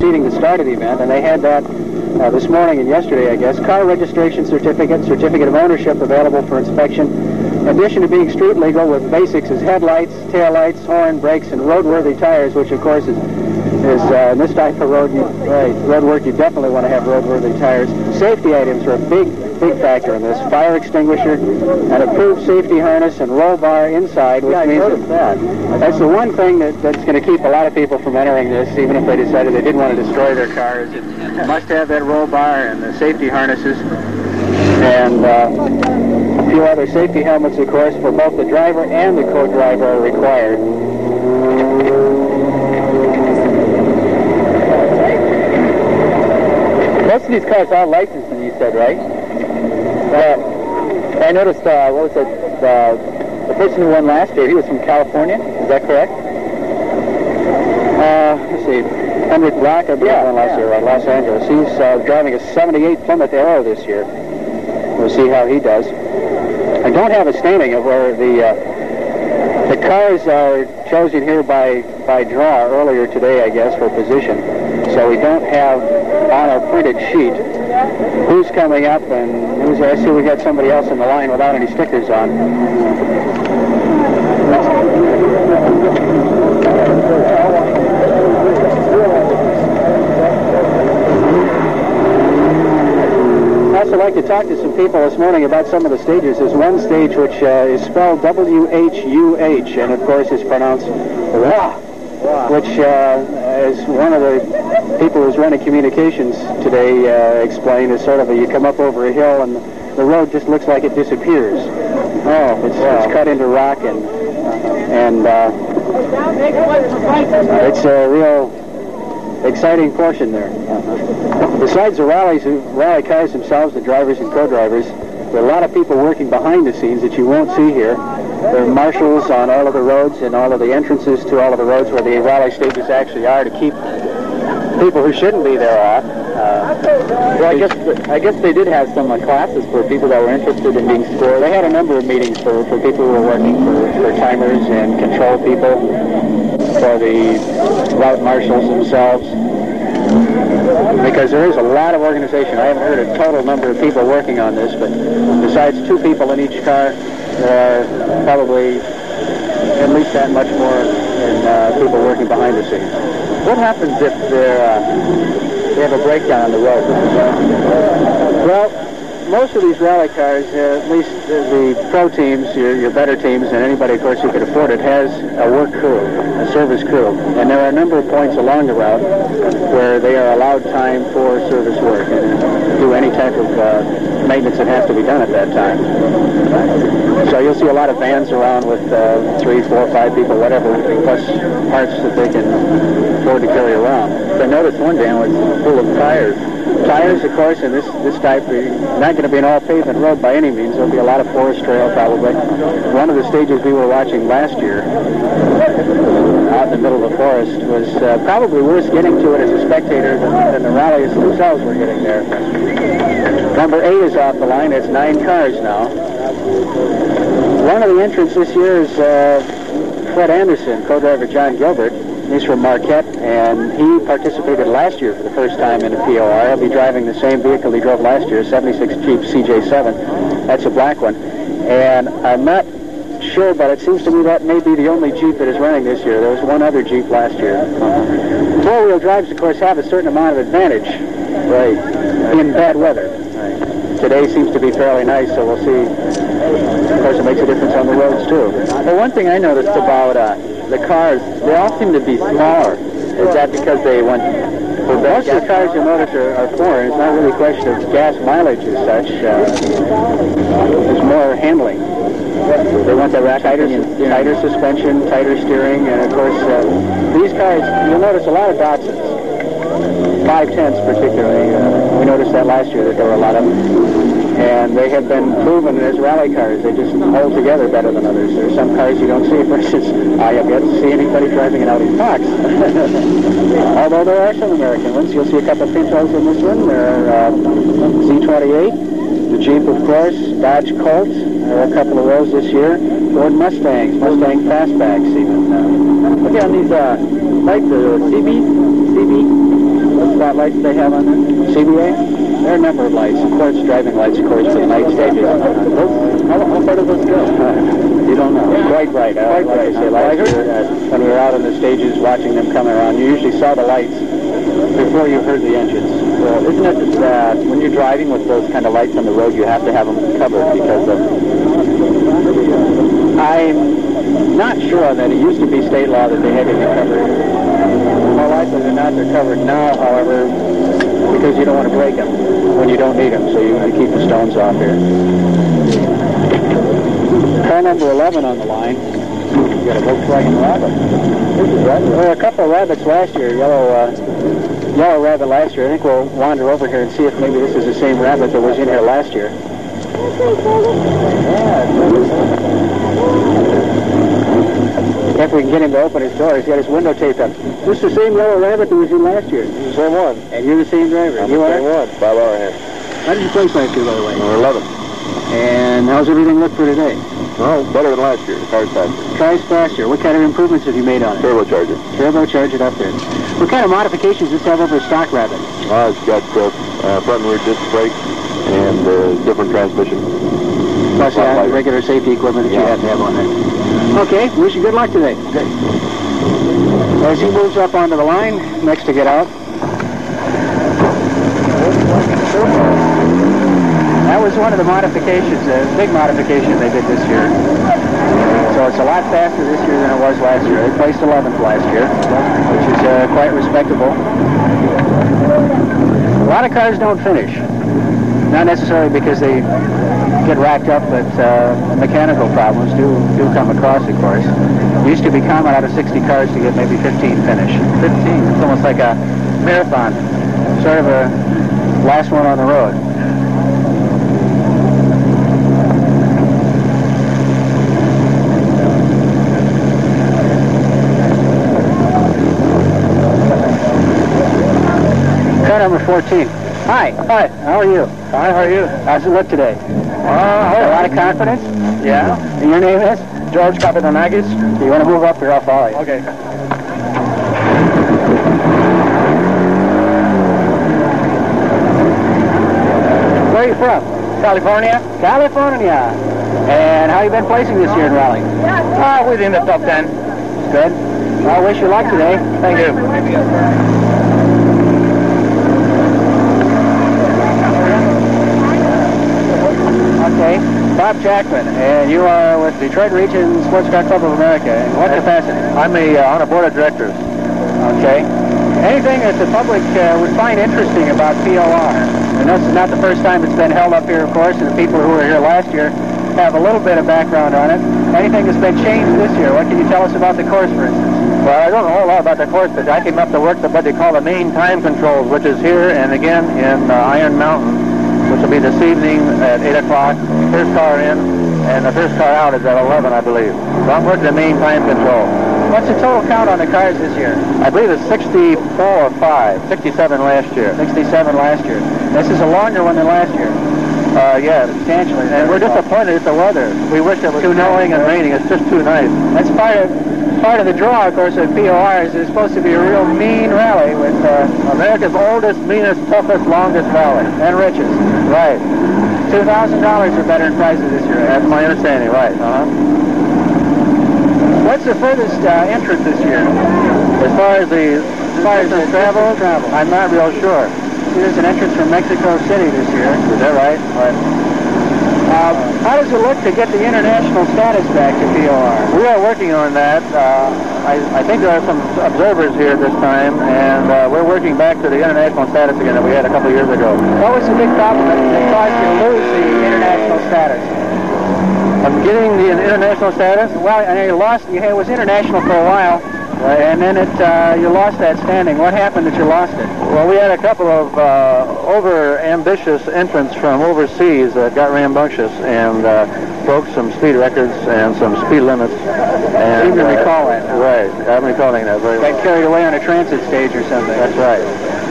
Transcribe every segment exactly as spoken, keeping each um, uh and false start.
preceding the start of the event, and they had that uh, this morning and yesterday, I guess. Car registration certificate, certificate of ownership available for inspection. In addition to being street legal with basics as headlights, taillights, horn, brakes, and roadworthy tires, which of course is, is uh, in this type of road, you, right, road work, you definitely want to have roadworthy tires. Safety items are a big, big factor in this. Fire extinguisher, an approved safety harness, and roll bar inside, which yeah, means that, that that's the one thing that, that's going to keep a lot of people from entering this, even if they decided they didn't want to destroy their cars. It must have that roll bar and the safety harnesses, and uh, a few other safety helmets, of course, for both the driver and the co-driver are required. Most of these cars are licensed, and you said, right? Uh, I noticed, uh, what was it, uh, the person who won last year, he was from California, is that correct? Uh, let's see, Henrik Black, I believe, yeah, won last yeah. year, right, Los Angeles. He's uh, driving a seventy-eight Plymouth Arrow this year. We'll see how he does. I don't have a standing of where the uh, the cars are chosen here by, by draw earlier today, I guess, for position. So we don't have on our printed sheet who's coming up and who's. I see we got somebody else in the line without any stickers on. I'd also like to talk to some people this morning about some of the stages. There's one stage which uh, is spelled W H U H, and of course is pronounced Wah, which, uh, as one of the people who's running communications today uh, explained, is sort of a, you come up over a hill and the road just looks like it disappears. Oh, it's, wow. It's cut into rock, and and uh, it's a real exciting portion there. Uh-huh. Besides the rallies, rally cars themselves, the drivers and co-drivers, there are a lot of people working behind the scenes that you won't see here. There are marshals on all of the roads and all of the entrances to all of the roads where the rally stages actually are, to keep people who shouldn't be there off. Uh, well, I guess I guess they did have some uh, classes for people that were interested in being scored. They had a number of meetings for, for people who were working for, for timers and control people, for the route marshals themselves, because there is a lot of organization. I haven't heard a total number of people working on this, but besides two people in each car, there are probably at least that much more in uh, people working behind the scenes. What happens if they're, uh, they have a breakdown on the road? Well, most of these rally cars, uh, at least uh, the pro teams, your, your better teams, and anybody, of course, who can afford it, has a work crew, a service crew. And there are a number of points along the route where they are allowed time for service work and do any type of uh, maintenance that has to be done at that time. So you'll see a lot of vans around with uh, three, four, five people, whatever, plus parts that they can afford to carry around. So I noticed one van was full of tires. Tires, of course, in this this type, not going to be an all-pavement road by any means. There'll be a lot of forest trail, probably. One of the stages we were watching last year, out in the middle of the forest, was uh, probably worse getting to it as a spectator than, than the rallies themselves were getting there. Number eight is off the line. It's nine cars now. One of the entrants this year is uh, Fred Anderson, co-driver John Gilbert. He's from Marquette, and he participated last year for the first time in a P O R. He'll be driving the same vehicle he drove last year, a seventy-six Jeep C J seven. That's a black one. And I'm not sure, but it seems to me that may be the only Jeep that is running this year. There was one other Jeep last year. Uh-huh. Four-wheel drives, of course, have a certain amount of advantage, right, in bad weather. Right. Today seems to be fairly nice, so we'll see. Of course, it makes a difference on the roads, too. Well, one thing I noticed about uh, the cars, they all seem to be smaller. Is that because they went for Most of the cars you'll notice are, are foreign. It's not really a question of gas mileage as such. Uh, it's more handling. They want the tighter, tighter suspension, tighter steering, and of course, uh, these cars, you'll notice a lot of Datsuns, five tenths particularly. Uh, we noticed that last year, that there were a lot of them. And they have been proven as rally cars. They just hold together better than others. There are some cars you don't see. For instance, I have yet to see anybody driving an Audi Fox. Although there are some American ones. You'll see a couple of Pintos in this one. There are uh, Z twenty-eight, the Jeep, of course, Dodge Colt. There are a couple of those this year. Ford Mustangs, Mustang Fastbacks even. Uh, okay, on these uh, lights, uh, C B, C B. what lights they have on there? C B A? There are a number of lights. Quartz driving lights, of course, for the night stages. Those, how, how far do those go? Uh, you don't know. Yeah. Quite bright. Uh, Quite like bright. I say, last year, uh, when we were out on the stages watching them coming around, you usually saw the lights before you heard the engines. Well, isn't it that uh, when you're driving with those kind of lights on the road, you have to have them covered because of... I'm not sure on that. It used to be state law that they had to be covered. More likely than not, they're covered now, however, because you don't want to break them when you don't need them, so you want to keep the stones off here. Car number eleven on the line. You got a Volkswagen Rabbit. There were a couple of rabbits last year, yellow uh, yellow rabbit last year. I think we'll wander over here and see if maybe this is the same rabbit that was in here last year. If we can get him to open his door, he's got his window taped up. This is the same yellow rabbit that was in last year. The same one. And you're the same driver. I'm you the are? same one. Bob Arahan. How did you place last year, by the way? Number eleven. And how's everything look for today? Oh, better than last year. The car's faster. Car's faster. What kind of improvements have you made on it? Turbocharger. Turbocharger upgrade. What kind of modifications does this have over a stock Rabbit? Uh, it's got uh, uh, front and rear disc brakes and uh, different transmission. Plus uh, regular safety equipment that yeah. you have to have on there. Okay, wish you good luck today. Okay. As he moves up onto the line, next to get out. That was one of the modifications, a big modification they did this year. So it's a lot faster this year than it was last year. They placed eleventh last year, which is uh, quite respectable. A lot of cars don't finish. Not necessarily because they get racked up, but uh, mechanical problems do, do come across, of course. It used to be common out of sixty cars to get maybe fifteen finish. fifteen, it's almost like a marathon, sort of a last one on the road. Car number fourteen. Hi. Hi. How are you? Hi, how are you? How's it look today? Uh, a lot of confidence? Yeah. And your name is? George Kapitanagis. You want to move up here? I'll follow you. Okay. Where are you from? California. California. And how you been placing this year in rally? Ah, uh, within the top ten. Good. I wish you luck today. Thank you. Okay, Bob Jackman, and you are with Detroit Region Sports Car Club of America. In what capacity? I'm a, uh, on a board of directors. Okay. Anything that the public uh, would find interesting about P O R? And this is not the first time it's been held up here, of course, and the people who were here last year have a little bit of background on it. Anything that's been changed this year? What can you tell us about the course, for instance? Well, I don't know a whole lot about the course, but I came up to work the what they call the main time controls, which is here and again in uh, Iron Mountain, which will be this evening at eight o'clock. First car in, and the first car out is at eleven, I believe. So I'm working the main time control. What's the total count on the cars this year? I believe it's sixty-four or five, sixty-seven last year. sixty-seven last year. This is a longer one than last year. Uh, yeah. Substantially. And we're disappointed at the weather. We wish it was too snowing and raining. It's just too nice. That's part of part of the draw, of course, of P O R is it's supposed to be a real mean rally with uh, America's oldest, meanest, toughest, longest valley. And richest. Right. two thousand dollars or better in prizes this year. That's my understanding, right. Uh-huh. What's the furthest uh, entrance this year? As far as the, as far as the travel, travel, I'm not real sure. See, there's an entrance from Mexico City this year. Is that right? Right. Uh, how does it look to get the international status back to P O R? We are working on that. Uh, I, I think there are some observers here this time, and uh, we're working back to the international status again that we had a couple of years ago. What was the big problem that caused you to lose the international status? I'm getting the international status? Well, I know you lost, you, it was international for a while, right, and then it uh, you lost that standing. What happened that you lost it? Well, we had a couple of uh, over-ambitious entrants from overseas that got rambunctious and uh, broke some speed records and some speed limits. And, you can uh, recall that now. Right, I'm recalling that very well. Got carried away on a transit stage or something. That's right.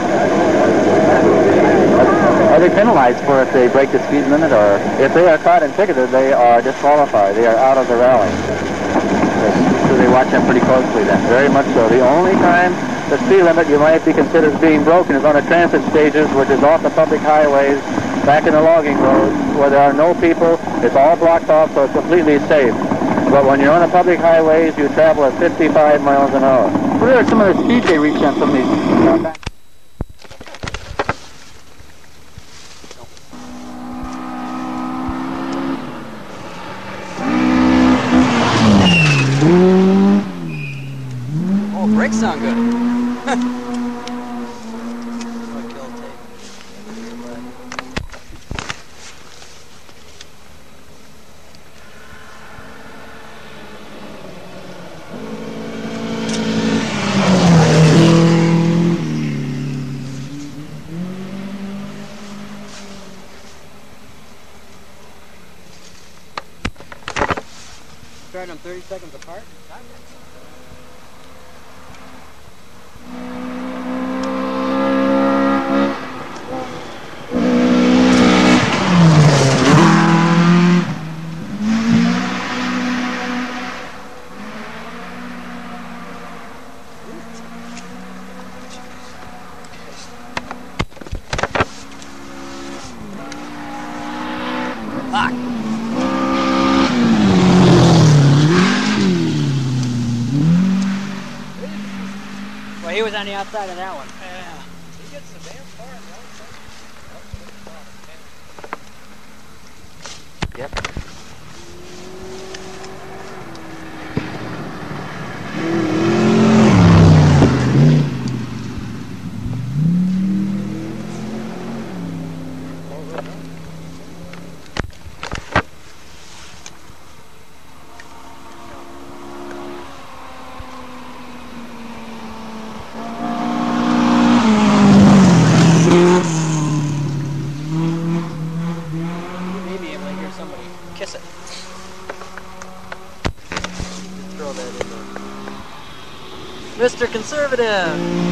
Are they penalized for if they break the speed limit, or if they are caught and ticketed, they are disqualified. They are out of the rally. So they watch them pretty closely then. Very much so. The only time the speed limit you might be considered as being broken is on the transit stages, which is off the public highways, back in the logging roads, where there are no people. It's all blocked off, so it's completely safe. But when you're on the public highways, you travel at fifty-five miles an hour. What are some of the speeds they reach on some of these? Uh, back Oh, brakes sound good. Starting them thirty seconds apart? Fuck! Well, he was on the outside of that one. Yeah. He gets the damn far on the outside. Yep. Kiss it. Throw that in there. Mister Conservative!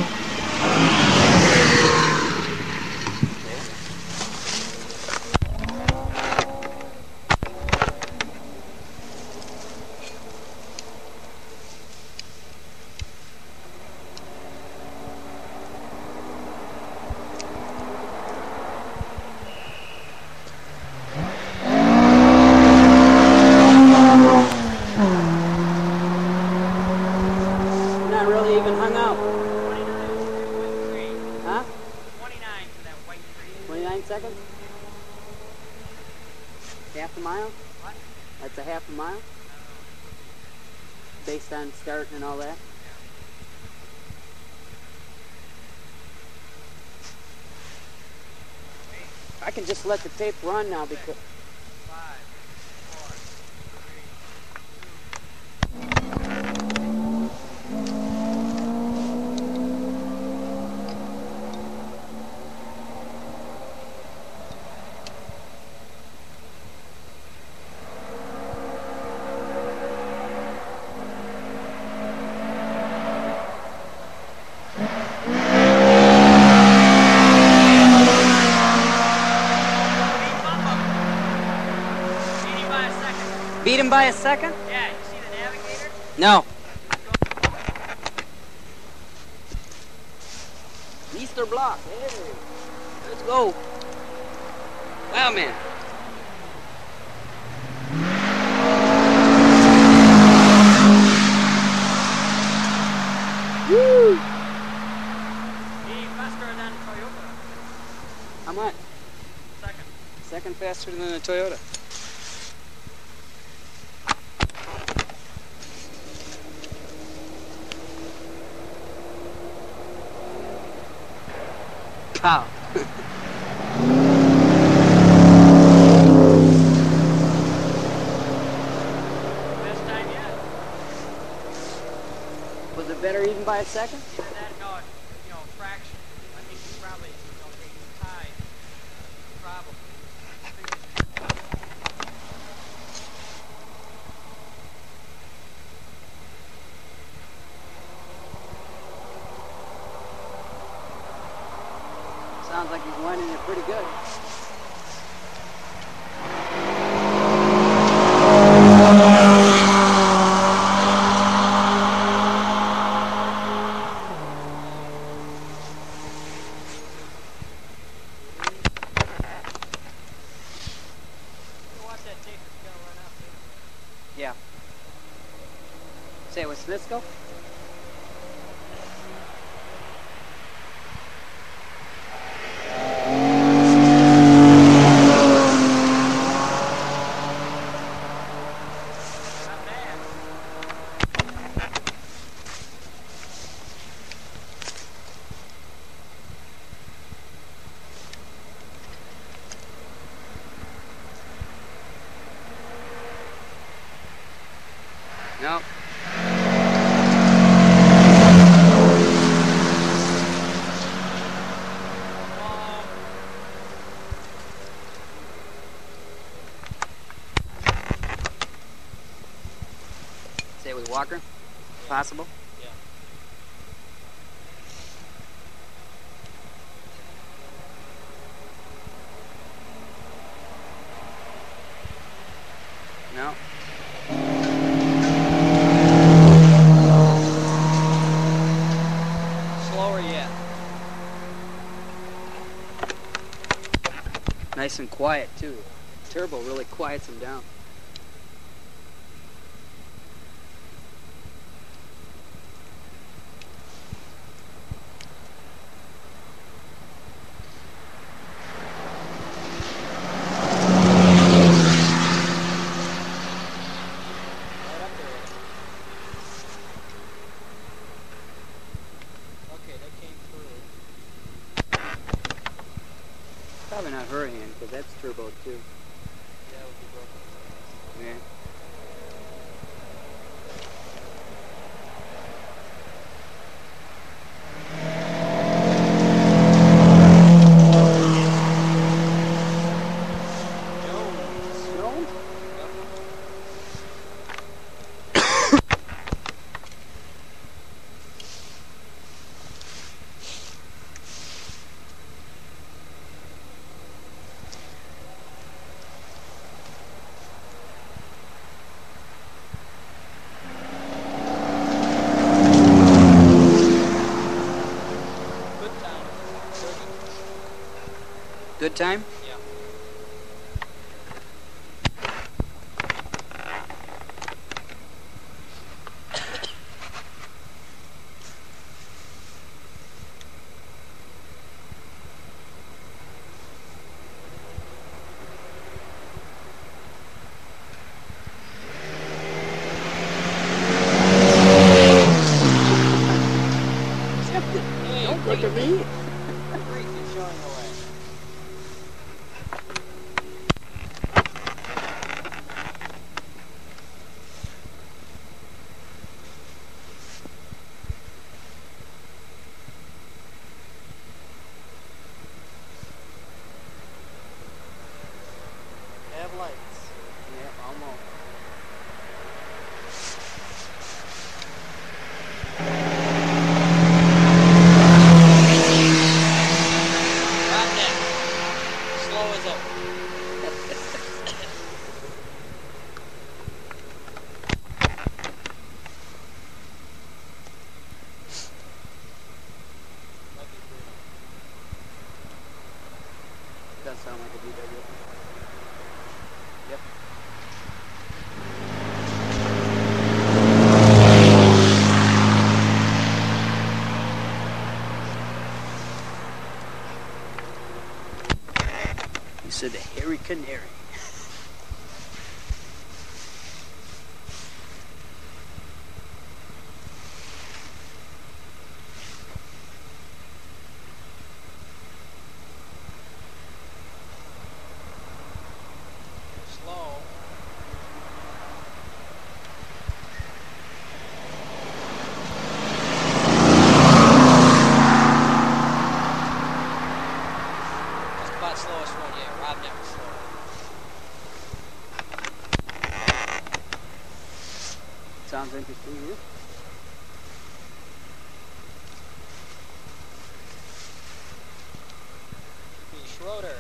Not really even hung out. Huh? twenty-nine for that white tree. twenty-nine seconds? Half a mile? What? That's a half a mile? Based on start and all that? I can just let the tape run now because... Beat him by a second? Yeah, you see the navigator? No. Easter block. Hey, let's go. Wow, man. Woo! He faster than Toyota. How much? Second. Second faster than a Toyota. Pow. Best time yet. Was it better even by a second? That, no, you know, fraction. I think you probably, you know, take time. Probably. Sounds like he's winding it pretty good. Let's go. No. Say it with Walker? Possible? Yeah. No. Slower yet. Nice and quiet, too. Turbo really quiets him down. Right up there. Okay, that came through. Probably not her hand, because that's turbo, too. Yeah, it would be broken. Yeah. Jones. Jones? Good time. thirty. Good time? Yeah. Hey, Don't look at me. Freak is showing away. Have lights. Yeah, almost. Right now. Slow as up. Might be Bruno. Does sound like a B W. Yep. You said the hairy canary. Slow. Just about slowest one, yeah. Rob never slow. Sounds interesting here. Be Schroeder.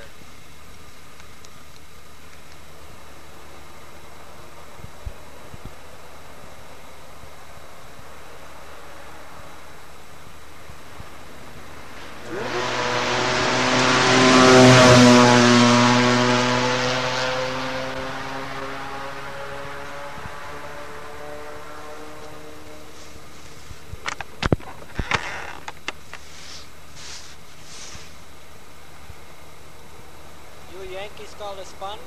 the Yankees call a spun?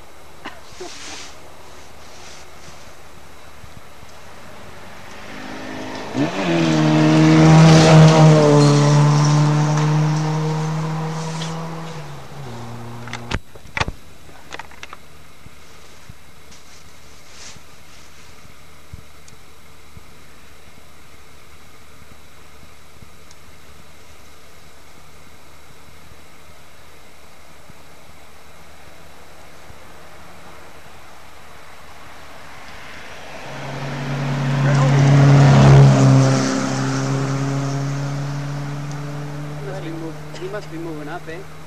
He must be moving up, eh?